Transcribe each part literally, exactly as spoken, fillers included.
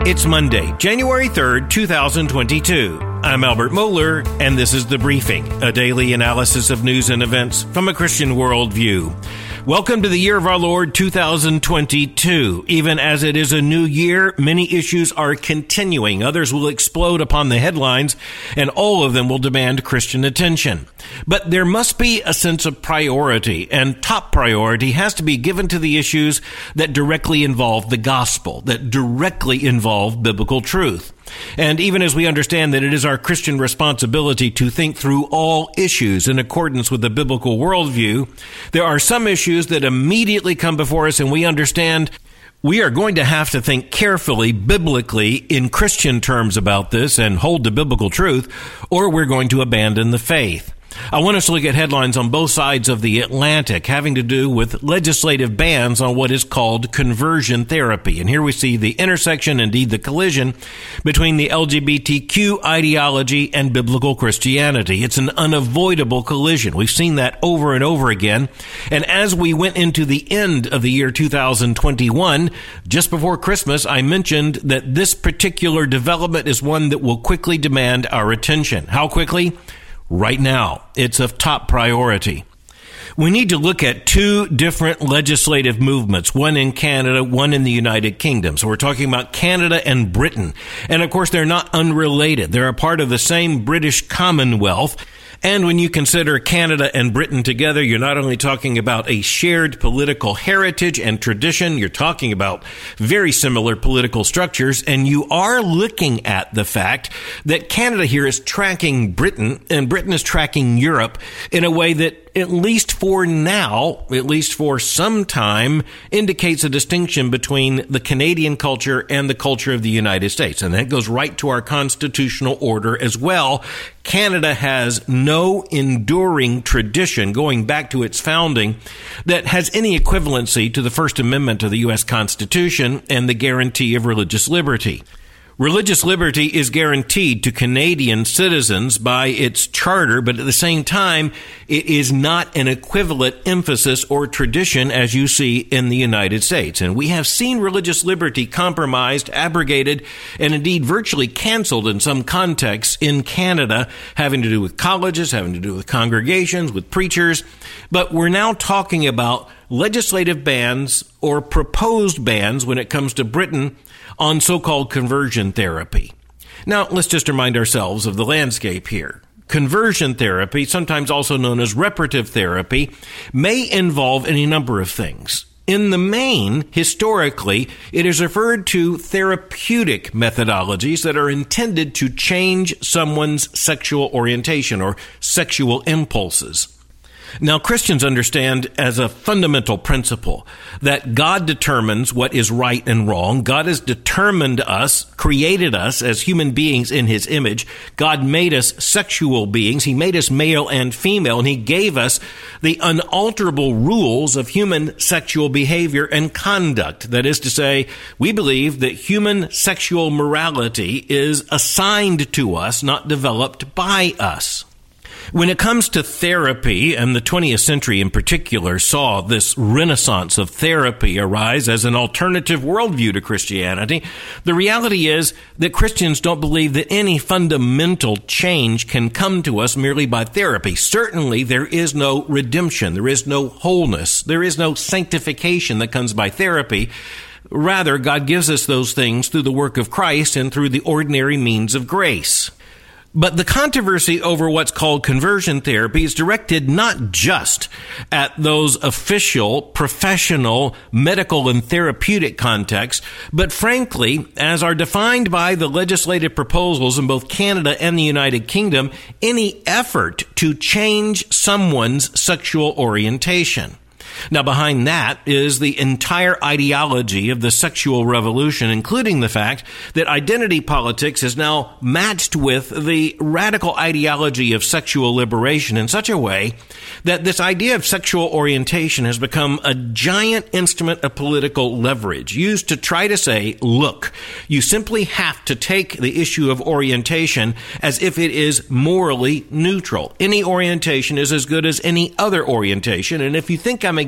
It's Monday, January third, two thousand twenty-two. I'm Albert Mohler, and this is The Briefing, a daily analysis of news and events from a Christian worldview. Welcome to the year of our Lord, two thousand twenty-two. Even as it is a new year, many issues are continuing. Others will explode upon the headlines, and all of them will demand Christian attention. But there must be a sense of priority, and top priority has to be given to the issues that directly involve the gospel, that directly involve biblical truth. And even as we understand that it is our Christian responsibility to think through all issues in accordance with the biblical worldview, there are some issues that immediately come before us, and we understand we are going to have to think carefully, biblically, in Christian terms about this and hold to biblical truth, or we're going to abandon the faith. I want us to look at headlines on both sides of the Atlantic having to do with legislative bans on what is called conversion therapy. And here we see the intersection, indeed the collision, between the L G B T Q ideology and biblical Christianity. It's an unavoidable collision. We've seen that over and over again. And as we went into the end of the year two thousand twenty-one, just before Christmas, I mentioned that this particular development is one that will quickly demand our attention. How quickly? Right now. It's of top priority. We need to look at two different legislative movements, one in Canada, one in the United Kingdom. So we're talking about Canada and Britain. And of course, they're not unrelated. They're a part of the same British Commonwealth. And when you consider Canada and Britain together, you're not only talking about a shared political heritage and tradition, you're talking about very similar political structures, and you are looking at the fact that Canada here is tracking Britain, and Britain is tracking Europe in a way that, at least for now, at least for some time, indicates a distinction between the Canadian culture and the culture of the United States. And that goes right to our constitutional order as well. Canada has no enduring tradition going back to its founding that has any equivalency to the First Amendment of the U S Constitution and the guarantee of religious liberty. Religious liberty is guaranteed to Canadian citizens by its charter, but at the same time, it is not an equivalent emphasis or tradition as you see in the United States. And we have seen religious liberty compromised, abrogated, and indeed virtually canceled in some contexts in Canada, having to do with colleges, having to do with congregations, with preachers. But we're now talking about legislative bans or proposed bans when it comes to Britain on so-called conversion therapy. Now, let's just remind ourselves of the landscape here. Conversion therapy, sometimes also known as reparative therapy, may involve any number of things. In the main, historically, it is referred to therapeutic methodologies that are intended to change someone's sexual orientation or sexual impulses. Now, Christians understand as a fundamental principle that God determines what is right and wrong. God has determined us, created us as human beings in His image. God made us sexual beings. He made us male and female, and He gave us the unalterable rules of human sexual behavior and conduct. That is to say, we believe that human sexual morality is assigned to us, not developed by us. When it comes to therapy, and the twentieth century in particular saw this renaissance of therapy arise as an alternative worldview to Christianity, the reality is that Christians don't believe that any fundamental change can come to us merely by therapy. Certainly, there is no redemption, there is no wholeness, there is no sanctification that comes by therapy. Rather, God gives us those things through the work of Christ and through the ordinary means of grace. But the controversy over what's called conversion therapy is directed not just at those official, professional, medical, and therapeutic contexts, but frankly, as are defined by the legislative proposals in both Canada and the United Kingdom, any effort to change someone's sexual orientation. Now, behind that is the entire ideology of the sexual revolution, including the fact that identity politics is now matched with the radical ideology of sexual liberation in such a way that this idea of sexual orientation has become a giant instrument of political leverage used to try to say, look, you simply have to take the issue of orientation as if it is morally neutral. Any orientation is as good as any other orientation, and if you think I'm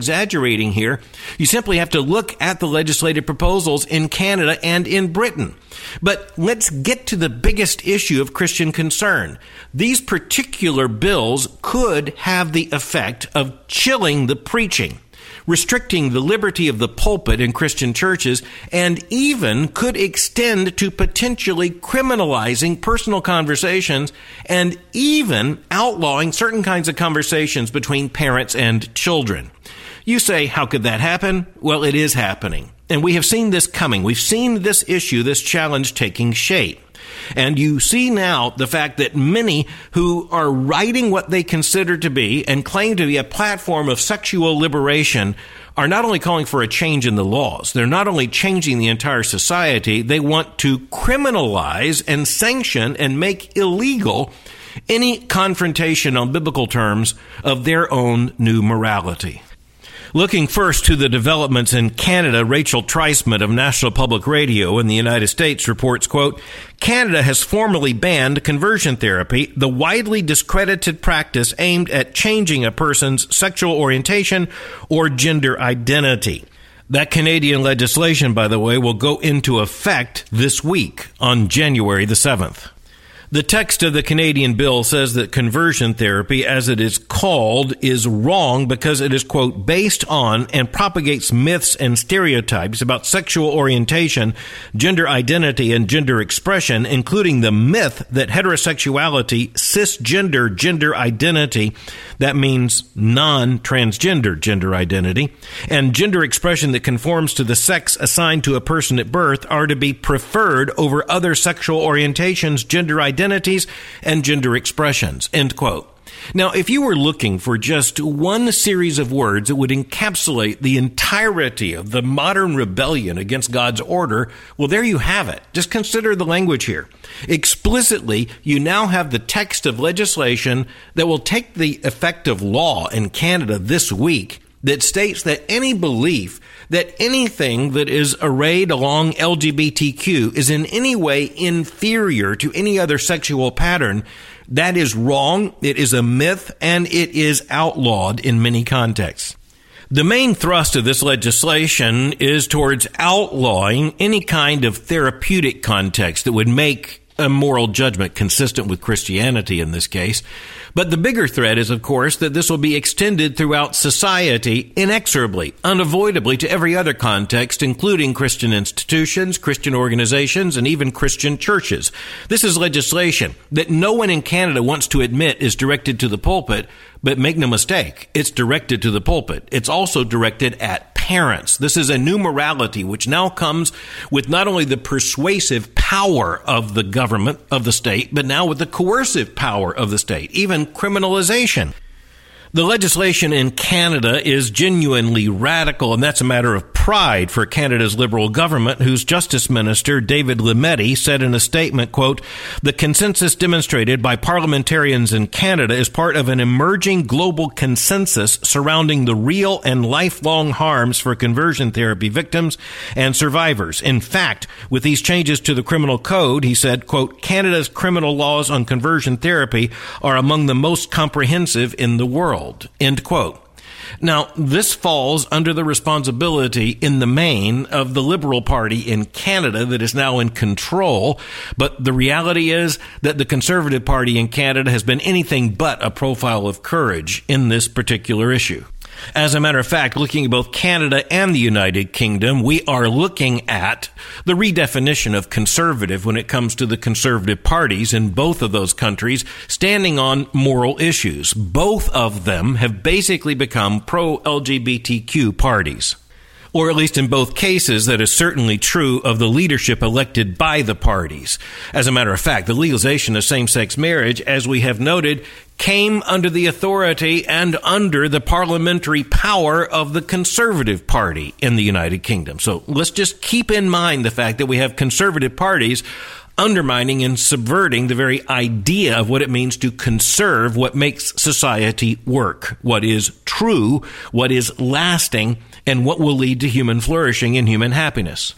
exaggerating here. You simply have to look at the legislative proposals in Canada and in Britain. But let's get to the biggest issue of Christian concern. These particular bills could have the effect of chilling the preaching, restricting the liberty of the pulpit in Christian churches, and even could extend to potentially criminalizing personal conversations and even outlawing certain kinds of conversations between parents and children. You say, how could that happen? Well, it is happening. And we have seen this coming. We've seen this issue, this challenge taking shape. And you see now the fact that many who are writing what they consider to be and claim to be a platform of sexual liberation are not only calling for a change in the laws, they're not only changing the entire society, they want to criminalize and sanction and make illegal any confrontation on biblical terms of their own new morality. Looking first to the developments in Canada, Rachel Treisman of National Public Radio in the United States reports, quote, Canada has formally banned conversion therapy, the widely discredited practice aimed at changing a person's sexual orientation or gender identity. That Canadian legislation, by the way, will go into effect this week on January the seventh. The text of the Canadian bill says that conversion therapy, as it is called, is wrong because it is, quote, based on and propagates myths and stereotypes about sexual orientation, gender identity, and gender expression, including the myth that heterosexuality, cisgender gender identity, that means non-transgender gender identity, and gender expression that conforms to the sex assigned to a person at birth are to be preferred over other sexual orientations, gender identities, and gender expressions, end quote. Now, if you were looking for just one series of words that would encapsulate the entirety of the modern rebellion against God's order, well, there you have it. Just consider the language here. Explicitly, you now have the text of legislation that will take the effect of law in Canada this week that states that any belief that anything that is arrayed along L G B T Q is in any way inferior to any other sexual pattern, that is wrong, it is a myth, and it is outlawed in many contexts. The main thrust of this legislation is towards outlawing any kind of therapeutic context that would make a moral judgment consistent with Christianity in this case. But the bigger threat is, of course, that this will be extended throughout society inexorably, unavoidably to every other context, including Christian institutions, Christian organizations, and even Christian churches. This is legislation that no one in Canada wants to admit is directed to the pulpit, but make no mistake, it's directed to the pulpit. It's also directed at parents. This is a new morality which now comes with not only the persuasive power of the government, of the state, but now with the coercive power of the state, even criminalization. The legislation in Canada is genuinely radical, and that's a matter of pride for Canada's Liberal government, whose Justice Minister, David Lametti, said in a statement, quote, the consensus demonstrated by parliamentarians in Canada is part of an emerging global consensus surrounding the real and lifelong harms for conversion therapy victims and survivors. In fact, with these changes to the criminal code, he said, quote, Canada's criminal laws on conversion therapy are among the most comprehensive in the world. End quote. Now, this falls under the responsibility in the main of the Liberal Party in Canada that is now in control. But the reality is that the Conservative Party in Canada has been anything but a profile of courage in this particular issue. As a matter of fact, looking at both Canada and the United Kingdom, we are looking at the redefinition of conservative when it comes to the conservative parties in both of those countries standing on moral issues. Both of them have basically become pro-L G B T Q parties. Or at least in both cases, that is certainly true of the leadership elected by the parties. As a matter of fact, the legalization of same-sex marriage, as we have noted, came under the authority and under the parliamentary power of the Conservative Party in the United Kingdom. So let's just keep in mind the fact that we have conservative parties undermining and subverting the very idea of what it means to conserve what makes society work, what is true, what is lasting, and what will lead to human flourishing and human happiness.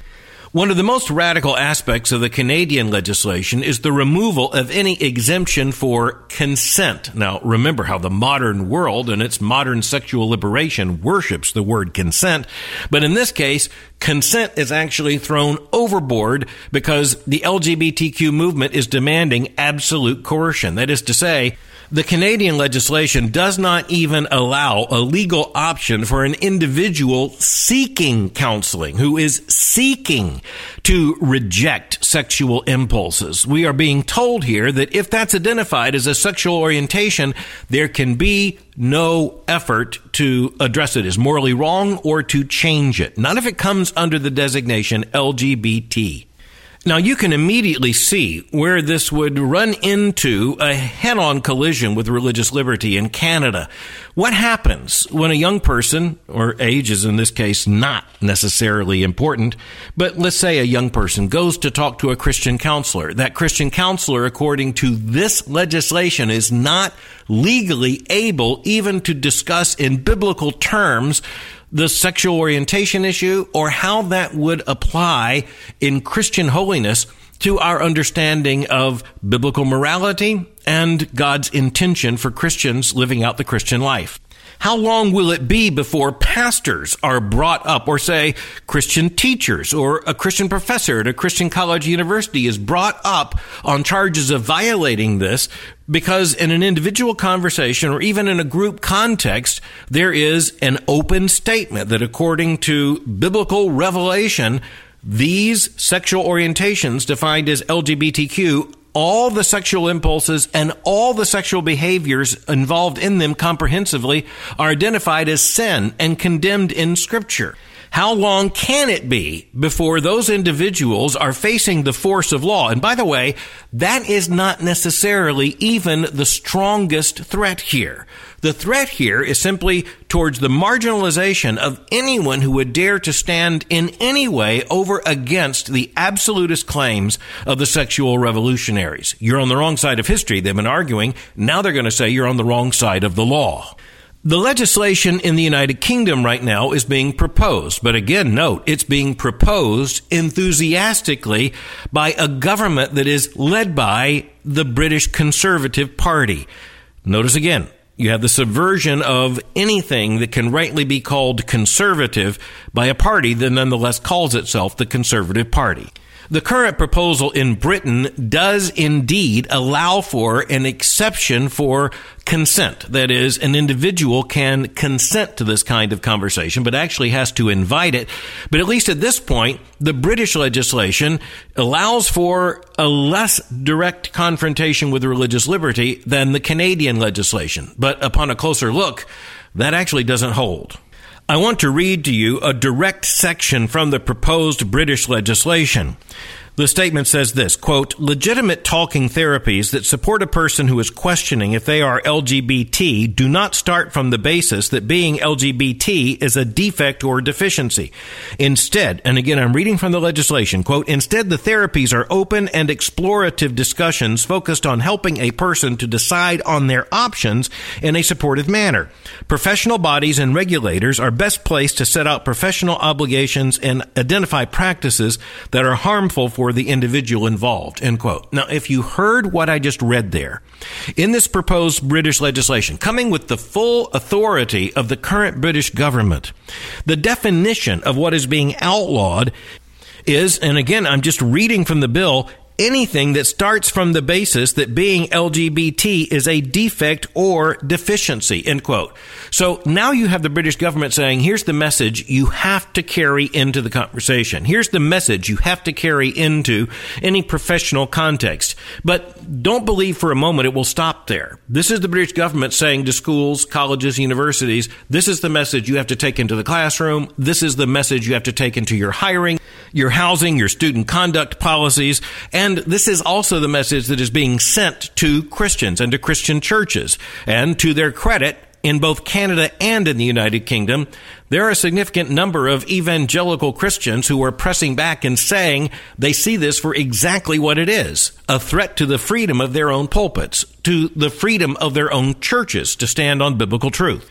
One of the most radical aspects of the Canadian legislation is the removal of any exemption for consent. Now, remember how the modern world and its modern sexual liberation worships the word consent, but in this case, consent is actually thrown overboard because the L G B T Q movement is demanding absolute coercion. That is to say, the Canadian legislation does not even allow a legal option for an individual seeking counseling, who is seeking to reject sexual impulses. We are being told here that if that's identified as a sexual orientation, there can be no effort to address it as morally wrong or to change it. Not if it comes under the designation L G B T. Now, you can immediately see where this would run into a head-on collision with religious liberty in Canada. What happens when a young person, or age is in this case not necessarily important, but let's say a young person goes to talk to a Christian counselor. That Christian counselor, according to this legislation, is not legally able even to discuss in biblical terms the sexual orientation issue or how that would apply in Christian holiness to our understanding of biblical morality and God's intention for Christians living out the Christian life. How long will it be before pastors are brought up, or say Christian teachers or a Christian professor at a Christian college university is brought up on charges of violating this because in an individual conversation or even in a group context, there is an open statement that according to biblical revelation, these sexual orientations defined as L G B T Q, all the sexual impulses and all the sexual behaviors involved in them comprehensively are identified as sin and condemned in Scripture. How long can it be before those individuals are facing the force of law? And by the way, that is not necessarily even the strongest threat here. The threat here is simply towards the marginalization of anyone who would dare to stand in any way over against the absolutist claims of the sexual revolutionaries. You're on the wrong side of history, they've been arguing. Now they're going to say you're on the wrong side of the law. The legislation in the United Kingdom right now is being proposed, but again, note, it's being proposed enthusiastically by a government that is led by the British Conservative Party. Notice again, you have the subversion of anything that can rightly be called conservative by a party that nonetheless calls itself the Conservative Party. The current proposal in Britain does indeed allow for an exception for consent. That is, an individual can consent to this kind of conversation, but actually has to invite it. But at least at this point, the British legislation allows for a less direct confrontation with religious liberty than the Canadian legislation. But upon a closer look, that actually doesn't hold. I want to read to you a direct section from the proposed British legislation. The statement says this, quote, legitimate talking therapies that support a person who is questioning if they are L G B T do not start from the basis that being L G B T is a defect or deficiency. Instead, and again, I'm reading from the legislation, quote, instead, the therapies are open and explorative discussions focused on helping a person to decide on their options in a supportive manner. Professional bodies and regulators are best placed to set out professional obligations and identify practices that are harmful for the individual involved, end quote. Now, if you heard what I just read there, in this proposed British legislation, coming with the full authority of the current British government, the definition of what is being outlawed is, and again, I'm just reading from the bill, anything that starts from the basis that being L G B T is a defect or deficiency, end quote. So now you have the British government saying, here's the message you have to carry into the conversation. Here's the message you have to carry into any professional context. But don't believe for a moment it will stop there. This is the British government saying to schools, colleges, universities, this is the message you have to take into the classroom. This is the message you have to take into your hiring, your housing, your student conduct policies. And this is also the message that is being sent to Christians and to Christian churches. And to their credit, in both Canada and in the United Kingdom, there are a significant number of evangelical Christians who are pressing back and saying they see this for exactly what it is, a threat to the freedom of their own pulpits, to the freedom of their own churches to stand on biblical truth.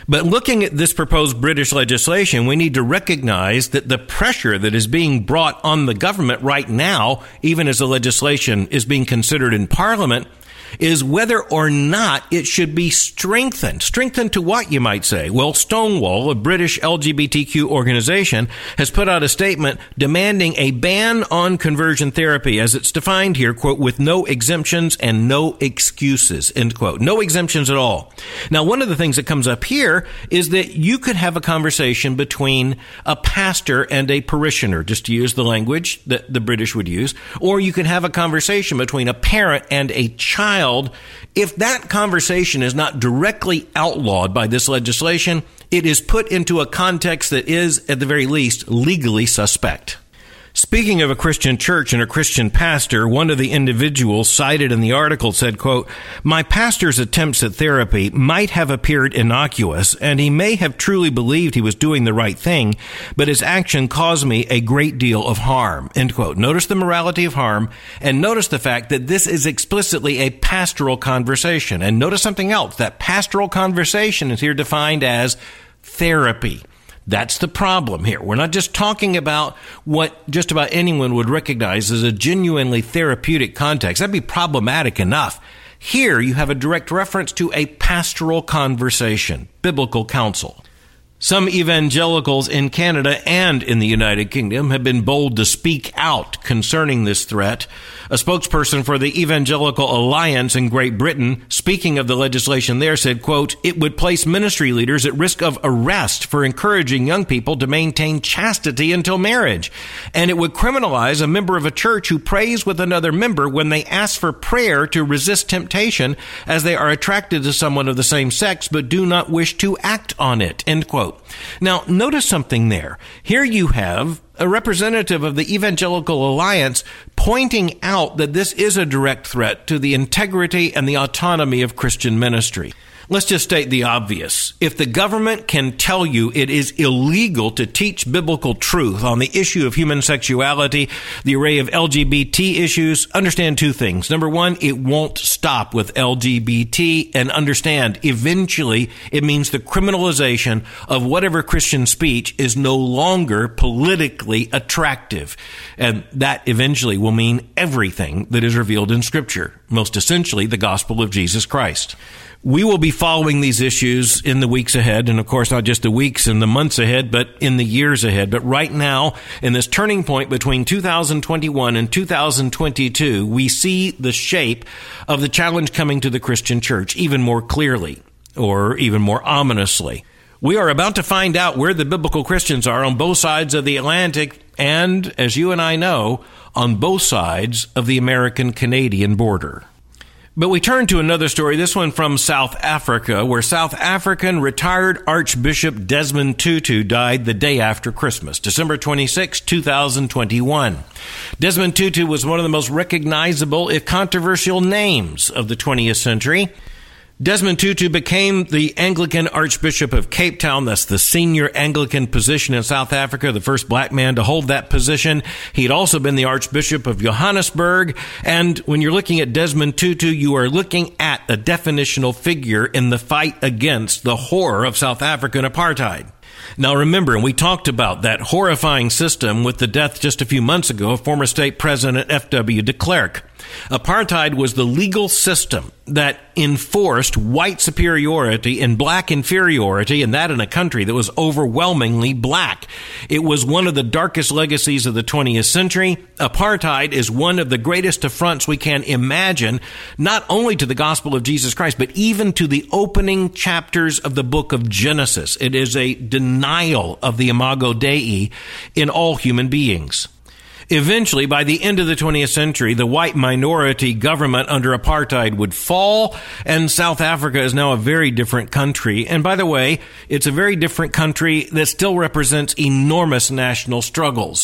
But looking at this proposed British legislation, we need to recognize that the pressure that is being brought on the government right now, even as the legislation is being considered in Parliament, is whether or not it should be strengthened. Strengthened to what, you might say? Well, Stonewall, a British L G B T Q organization, has put out a statement demanding a ban on conversion therapy, as it's defined here, quote, with no exemptions and no excuses, end quote. No exemptions at all. Now, one of the things that comes up here is that you could have a conversation between a pastor and a parishioner, just to use the language that the British would use, or you could have a conversation between a parent and a child. If that conversation is not directly outlawed by this legislation, it is put into a context that is, at the very least, legally suspect. Speaking of a Christian church and a Christian pastor, one of the individuals cited in the article said, quote, "My pastor's attempts at therapy might have appeared innocuous, and he may have truly believed he was doing the right thing, but his action caused me a great deal of harm," end quote. Notice the morality of harm, and notice the fact that this is explicitly a pastoral conversation. And notice something else. That pastoral conversation is here defined as therapy. That's the problem here. We're not just talking about what just about anyone would recognize as a genuinely therapeutic context. That'd be problematic enough. Here you have a direct reference to a pastoral conversation, biblical counsel. Some evangelicals in Canada and in the United Kingdom have been bold to speak out concerning this threat. A spokesperson for the Evangelical Alliance in Great Britain, speaking of the legislation there, said, quote, "It would place ministry leaders at risk of arrest for encouraging young people to maintain chastity until marriage. And it would criminalize a member of a church who prays with another member when they ask for prayer to resist temptation as they are attracted to someone of the same sex but do not wish to act on it," end quote. Now, notice something there. Here you have a representative of the Evangelical Alliance pointing out that this is a direct threat to the integrity and the autonomy of Christian ministry. Let's just state the obvious. If the government can tell you it is illegal to teach biblical truth on the issue of human sexuality, the array of L G B T issues, understand two things. Number one, it won't stop with L G B T, and understand eventually it means the criminalization of whatever Christian speech is no longer politically attractive. And that eventually will mean everything that is revealed in Scripture, most essentially the gospel of Jesus Christ. We will be following these issues in the weeks ahead, and of course not just the weeks and the months ahead, but in the years ahead. But right now, in this turning point between two thousand twenty-one and two thousand twenty-two, we see the shape of the challenge coming to the Christian church even more clearly, or even more ominously. We are about to find out where the biblical Christians are on both sides of the Atlantic, and, as you and I know, on both sides of the American-Canadian border. But we turn to another story, this one from South Africa, where South African retired Archbishop Desmond Tutu died the day after Christmas, December twenty-sixth, two thousand twenty-one. Desmond Tutu was one of the most recognizable, if controversial, names of the twentieth century. Desmond Tutu became the Anglican Archbishop of Cape Town. That's the senior Anglican position in South Africa, the first black man to hold that position. He'd also been the Archbishop of Johannesburg. And when you're looking at Desmond Tutu, you are looking at a definitional figure in the fight against the horror of South African apartheid. Now remember, and we talked about that horrifying system with the death just a few months ago of former state president F W de Klerk. Apartheid was the legal system that enforced white superiority and black inferiority, and that in a country that was overwhelmingly black. It was one of the darkest legacies of the twentieth century. Apartheid is one of the greatest affronts we can imagine, not only to the gospel of Jesus Christ, but even to the opening chapters of the book of Genesis. It is a denial of the imago Dei in all human beings. Eventually, by the end of the twentieth century, the white minority government under apartheid would fall, and South Africa is now a very different country. And by the way, it's a very different country that still represents enormous national struggles.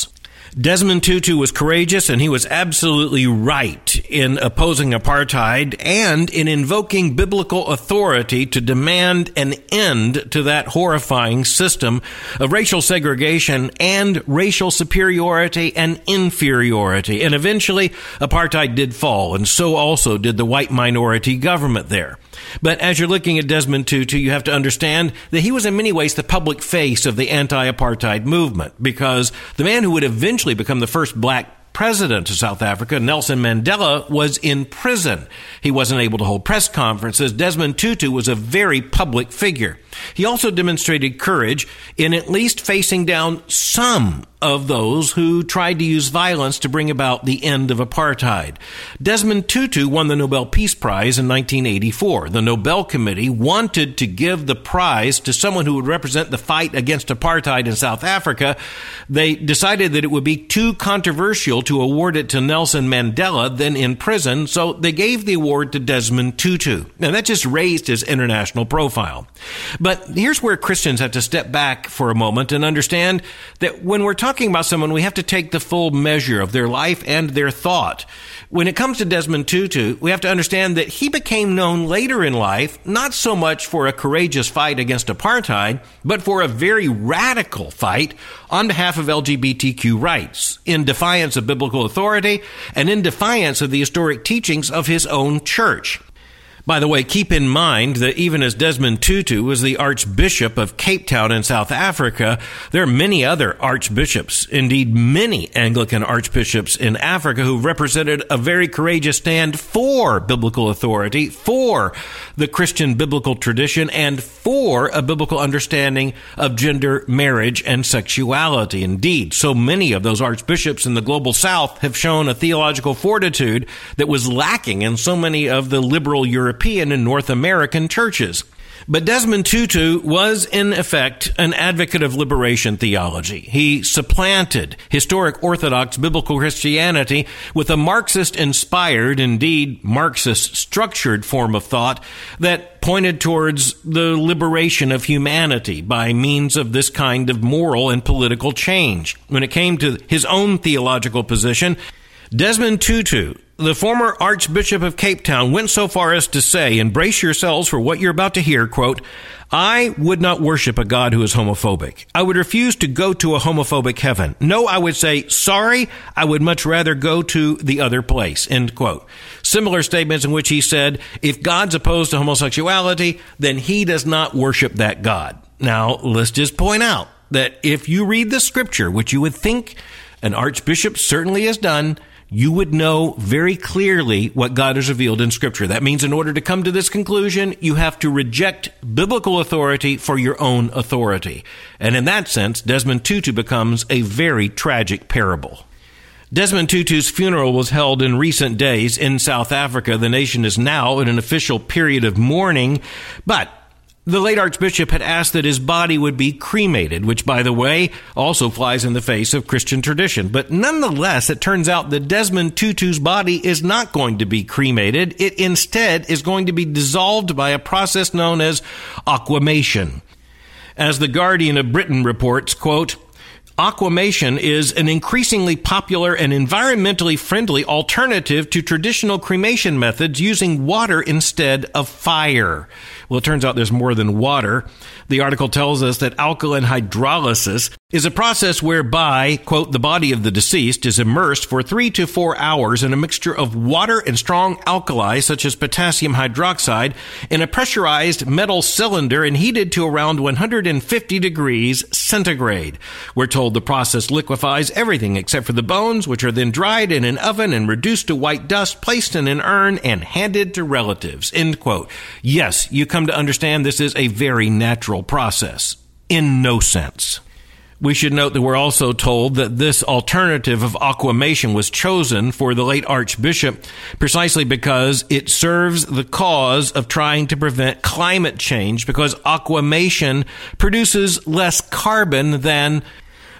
Desmond Tutu was courageous, and he was absolutely right in opposing apartheid and in invoking biblical authority to demand an end to that horrifying system of racial segregation and racial superiority and inferiority. And eventually, apartheid did fall, and so also did the white minority government there. But as you're looking at Desmond Tutu, you have to understand that he was in many ways the public face of the anti-apartheid movement, because the man who would eventually become the first black president of South Africa, Nelson Mandela, was in prison. He wasn't able to hold press conferences. Desmond Tutu was a very public figure. He also demonstrated courage in at least facing down some of those who tried to use violence to bring about the end of apartheid. Desmond Tutu won the Nobel Peace Prize in nineteen eighty-four. The Nobel Committee wanted to give the prize to someone who would represent the fight against apartheid in South Africa. They decided that it would be too controversial to award it to Nelson Mandela, then in prison, so they gave the award to Desmond Tutu. Now, that just raised his international profile. But here's where Christians have to step back for a moment and understand that when we're talking about someone, we have to take the full measure of their life and their thought. When it comes to Desmond Tutu, we have to understand that he became known later in life, not so much for a courageous fight against apartheid, but for a very radical fight on behalf of L G B T Q rights, in defiance of biblical authority and in defiance of the historic teachings of his own church. By the way, keep in mind that even as Desmond Tutu was the Archbishop of Cape Town in South Africa, there are many other archbishops, indeed many Anglican archbishops in Africa, who represented a very courageous stand for biblical authority, for the Christian biblical tradition, and for a biblical understanding of gender, marriage, and sexuality. Indeed, so many of those archbishops in the global South have shown a theological fortitude that was lacking in so many of the liberal European European and North American churches. But Desmond Tutu was, in effect, an advocate of liberation theology. He supplanted historic Orthodox biblical Christianity with a Marxist-inspired, indeed Marxist-structured form of thought that pointed towards the liberation of humanity by means of this kind of moral and political change. When it came to his own theological position, Desmond Tutu, the former Archbishop of Cape Town, went so far as to say, and brace yourselves for what you're about to hear, quote, "I would not worship a God who is homophobic. I would refuse to go to a homophobic heaven. No, I would say, sorry, I would much rather go to the other place," end quote. Similar statements in which he said, if God's opposed to homosexuality, then he does not worship that God. Now, let's just point out that if you read the scripture, which you would think an archbishop certainly has done, you would know very clearly what God has revealed in Scripture. That means in order to come to this conclusion, you have to reject biblical authority for your own authority. And in that sense, Desmond Tutu becomes a very tragic parable. Desmond Tutu's funeral was held in recent days in South Africa. The nation is now in an official period of mourning, but the late Archbishop had asked that his body would be cremated, which, by the way, also flies in the face of Christian tradition. But nonetheless, it turns out that Desmond Tutu's body is not going to be cremated. It instead is going to be dissolved by a process known as aquamation. As the Guardian of Britain reports, quote, "Aquamation is an increasingly popular and environmentally friendly alternative to traditional cremation methods using water instead of fire." Well, it turns out there's more than water. The article tells us that alkaline hydrolysis is a process whereby, quote, "the body of the deceased is immersed for three to four hours in a mixture of water and strong alkali, such as potassium hydroxide, in a pressurized metal cylinder and heated to around one hundred fifty degrees centigrade. We're told the process liquefies everything except for the bones, which are then dried in an oven and reduced to white dust, placed in an urn, and handed to relatives," end quote. Yes, you come to understand this is a very natural process. In no sense. We should note that we're also told that this alternative of aquamation was chosen for the late Archbishop precisely because it serves the cause of trying to prevent climate change, because aquamation produces less carbon than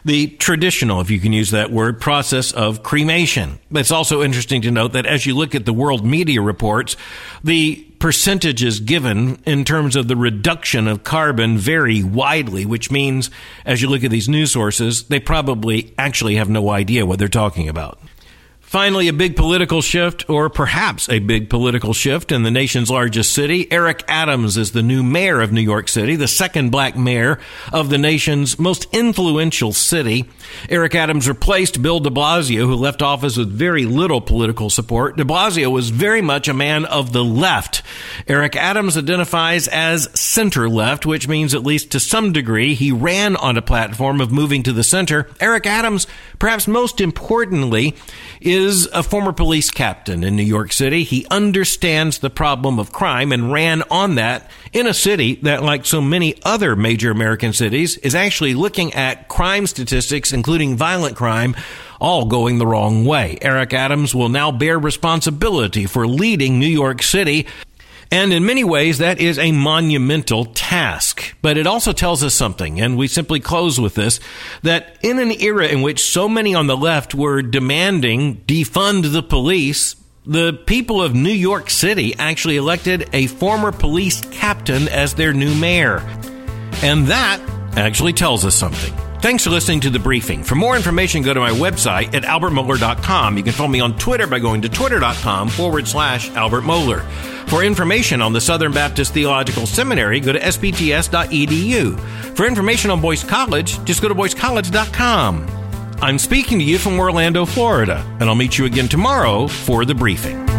the traditional, if you can use that word, process of cremation. It's also interesting to note that as you look at the world media reports, the percentages given in terms of the reduction of carbon vary widely, which means as you look at these news sources, they probably actually have no idea what they're talking about. Finally, a big political shift, or perhaps a big political shift in the nation's largest city. Eric Adams is the new mayor of New York City, the second black mayor of the nation's most influential city. Eric Adams replaced Bill de Blasio, who left office with very little political support. De Blasio was very much a man of the left. Eric Adams identifies as center-left, which means at least to some degree he ran on a platform of moving to the center. Eric Adams, perhaps most importantly, is is a former police captain in New York City. He understands the problem of crime and ran on that in a city that, like so many other major American cities, is actually looking at crime statistics, including violent crime, all going the wrong way. Eric Adams will now bear responsibility for leading New York City. And in many ways, that is a monumental task. But it also tells us something, and we simply close with this, that in an era in which so many on the left were demanding defund the police, the people of New York City actually elected a former police captain as their new mayor. And that actually tells us something. Thanks for listening to The Briefing. For more information, go to my website at albert mohler dot com. You can follow me on Twitter by going to twitter.com forward slash Albert Mohler. For information on the Southern Baptist Theological Seminary, go to s b t s dot e d u. For information on Boyce College, just go to boyce college dot com. I'm speaking to you from Orlando, Florida, and I'll meet you again tomorrow for The Briefing.